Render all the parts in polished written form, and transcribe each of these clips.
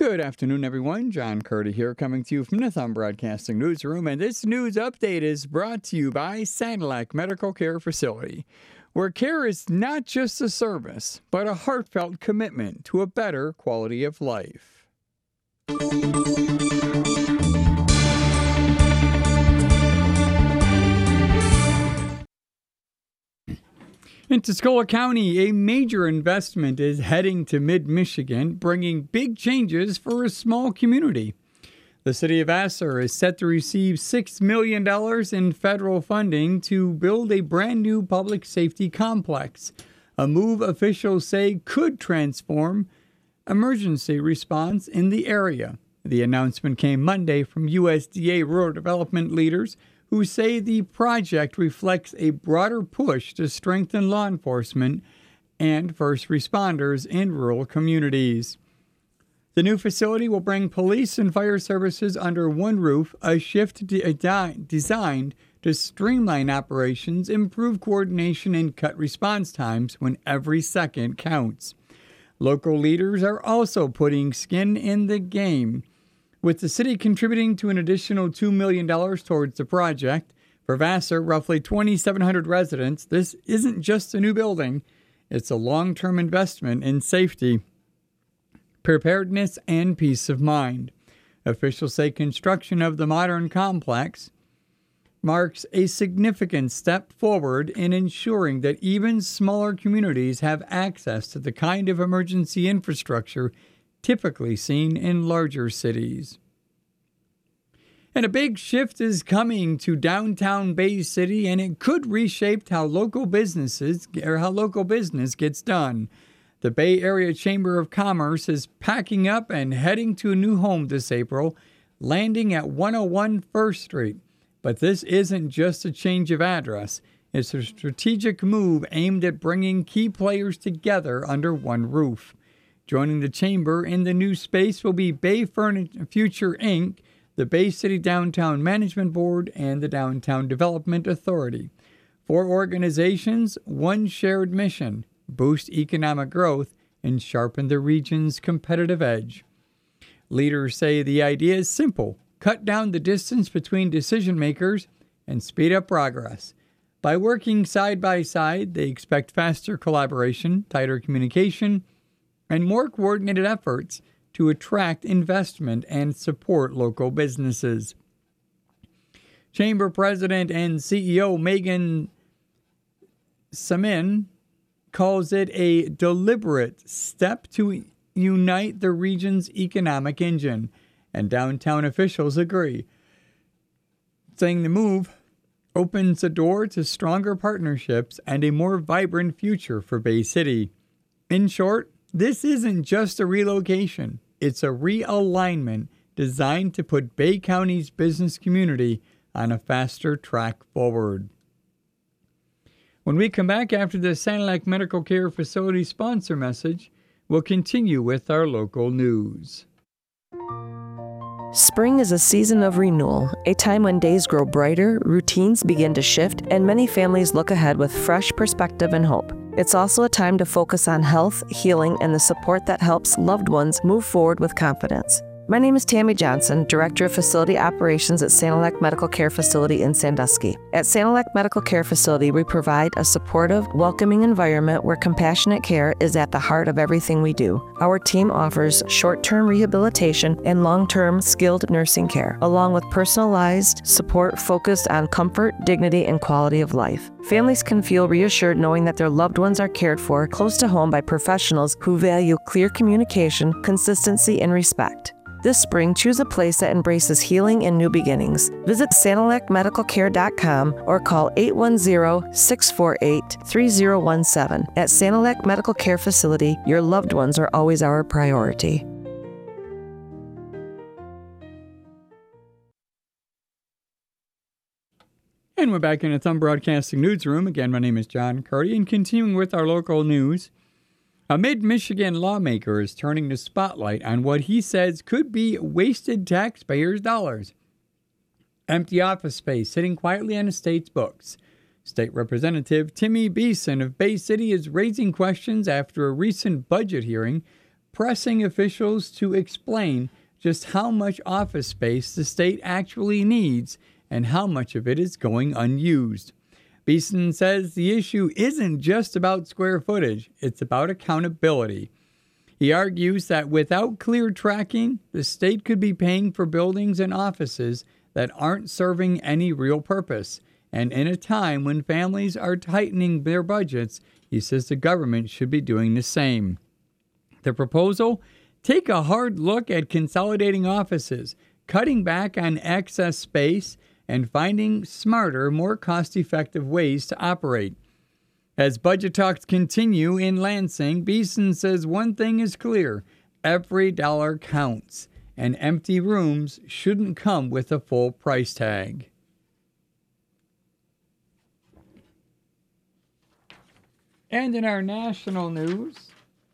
Good afternoon, everyone. John Curdy here, coming to you from the Thumb Broadcasting Newsroom, and this news update is brought to you by Sanilac Medical Care Facility, where care is not just a service, but a heartfelt commitment to a better quality of life. In Tuscola County, a major investment is heading to mid-Michigan, bringing big changes for a small community. The city of Vassar is set to receive $6 million in federal funding to build a brand new public safety complex, a move officials say could transform emergency response in the area. The announcement came Monday from USDA rural development leaders who say the project reflects a broader push to strengthen law enforcement and first responders in rural communities. The new facility will bring police and fire services under one roof, a shift designed to streamline operations, improve coordination, and cut response times when every second counts. Local leaders are also putting skin in the game, with the city contributing to an additional $2 million towards the project. For Vassar, roughly 2,700 residents, this isn't just a new building, it's a long-term investment in safety, preparedness, and peace of mind. Officials say construction of the modern complex marks a significant step forward in ensuring that even smaller communities have access to the kind of emergency infrastructure typically seen in larger cities. And a big shift is coming to downtown Bay City, and it could reshape how local business gets done. The Bay Area Chamber of Commerce is packing up and heading to a new home this April, landing at 101 First Street. But this isn't just a change of address. It's a strategic move aimed at bringing key players together under one roof. Joining the chamber in the new space will be Bay Future Inc., the Bay City Downtown Management Board, and the Downtown Development Authority. 4 organizations, one shared mission: boost economic growth and sharpen the region's competitive edge. Leaders say the idea is simple: cut down the distance between decision makers and speed up progress. By working side by side, they expect faster collaboration, tighter communication, and more coordinated efforts to attract investment and support local businesses. Chamber President and CEO Megan Samin calls it a deliberate step to unite the region's economic engine, and downtown officials agree, saying the move opens the door to stronger partnerships and a more vibrant future for Bay City. In short, this isn't just a relocation, it's a realignment designed to put Bay County's business community on a faster track forward. When we come back after the Sanilac Medical Care Facility sponsor message, we'll continue with our local news. Spring is a season of renewal, a time when days grow brighter, routines begin to shift, and many families look ahead with fresh perspective and hope. It's also a time to focus on health, healing, and the support that helps loved ones move forward with confidence. My name is Tammy Johnson, Director of Facility Operations at Sanilac Medical Care Facility in Sandusky. At Sanilac Medical Care Facility, we provide a supportive, welcoming environment where compassionate care is at the heart of everything we do. Our team offers short-term rehabilitation and long-term skilled nursing care, along with personalized support focused on comfort, dignity, and quality of life. Families can feel reassured knowing that their loved ones are cared for close to home by professionals who value clear communication, consistency, and respect. This spring, choose a place that embraces healing and new beginnings. Visit SanilacMedicalCare.com or call 810-648-3017. At Sanilac Medical Care Facility, your loved ones are always our priority. And we're back in the Thumb Broadcasting Newsroom. Again, my name is John Curdy, and continuing with our local news, a mid-Michigan lawmaker is turning the spotlight on what he says could be wasted taxpayers' dollars. Empty office space sitting quietly on the state's books. State Representative Timmy Beeson of Bay City is raising questions after a recent budget hearing pressing officials to explain just how much office space the state actually needs and how much of it is going unused. Beeson says the issue isn't just about square footage, it's about accountability. He argues that without clear tracking, the state could be paying for buildings and offices that aren't serving any real purpose. And in a time when families are tightening their budgets, he says the government should be doing the same. The proposal: take a hard look at consolidating offices, cutting back on excess space, and finding smarter, more cost-effective ways to operate. As budget talks continue in Lansing, Beeson says one thing is clear: every dollar counts, and empty rooms shouldn't come with a full price tag. And in our national news,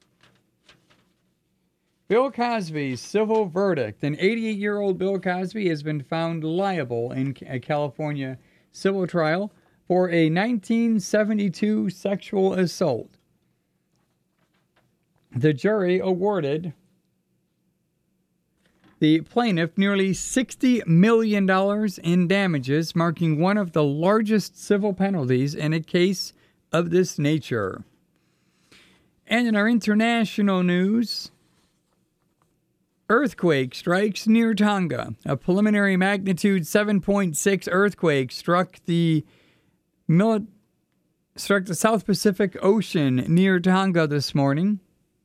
Bill Cosby's civil verdict. An 88-year-old Bill Cosby has been found liable in a California civil trial for a 1972 sexual assault. The jury awarded the plaintiff nearly $60 million in damages, marking one of the largest civil penalties in a case of this nature. And in our international news, earthquake strikes near Tonga. A preliminary magnitude 7.6 earthquake struck the South Pacific Ocean near Tonga this morning.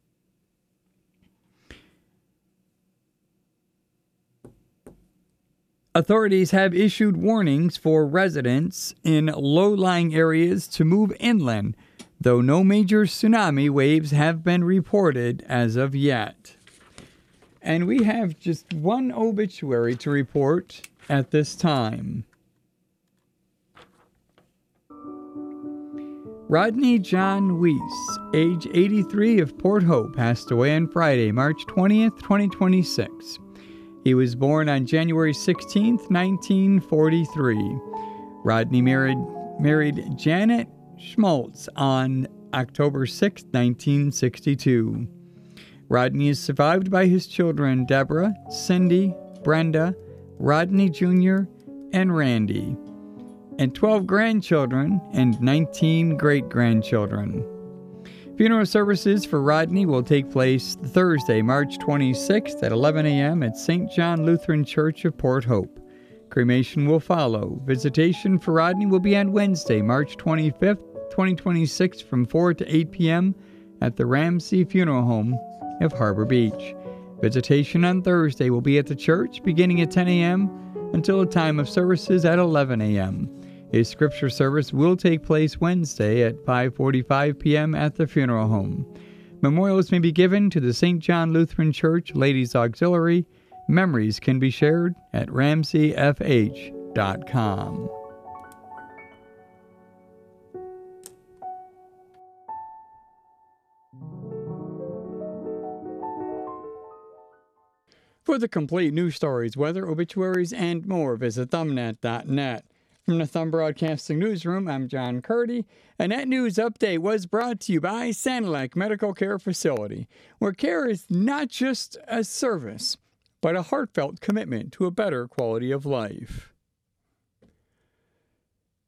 Authorities have issued warnings for residents in low-lying areas to move inland, though no major tsunami waves have been reported as of yet. And we have just one obituary to report at this time. Rodney John Weiss, age 83, of Port Hope, passed away on Friday, March 20th, 2026. He was born on January 16th, 1943. Rodney married Janet Schmaltz on October 6, 1962. Rodney is survived by his children Deborah, Cindy, Brenda, Rodney Jr., and Randy, and 12 grandchildren and 19 great-grandchildren. Funeral services for Rodney will take place Thursday, March 26th at 11 a.m. at St. John Lutheran Church of Port Hope. Cremation will follow. Visitation for Rodney will be on Wednesday, March 25th, 2026 from 4 to 8 p.m. at the Ramsey Funeral Home of Harbor Beach. Visitation on Thursday will be at the church beginning at 10 a.m. until the time of services at 11 a.m. A scripture service will take place Wednesday at 5:45 p.m. at the funeral home. Memorials may be given to the St. John Lutheran Church Ladies Auxiliary. Memories can be shared at ramseyfh.com. For the complete news stories, weather, obituaries, and more, visit thumbnet.net. From the Thumb Broadcasting Newsroom, I'm John Curdy, and that news update was brought to you by Sanilac Medical Care Facility, where care is not just a service, but a heartfelt commitment to a better quality of life.